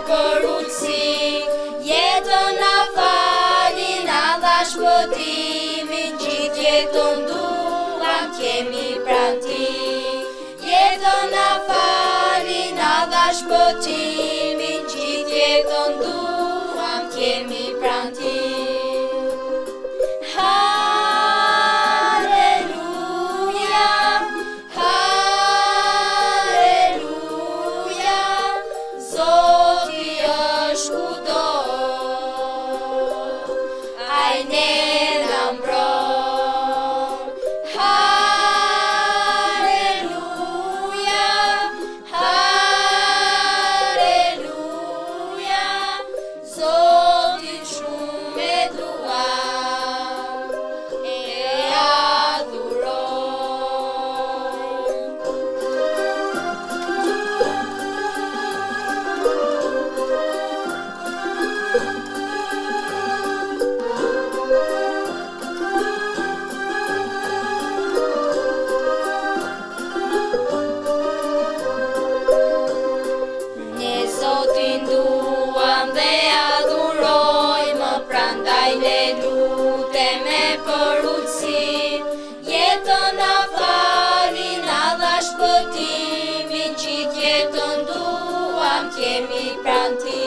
për utësi, jetën na fali, na dha shpëtimin, gjithë jetën duam kemi pranë ti. Jetën na fali, na dha shpëtimin, gjithë jetën duam kemi pranë ti. Duam dhe adhurojmë, prandaj ne luteme për utësi. Jetën na fali, na dha shpëtimin, gjithë jetën duam kemi pranë ti.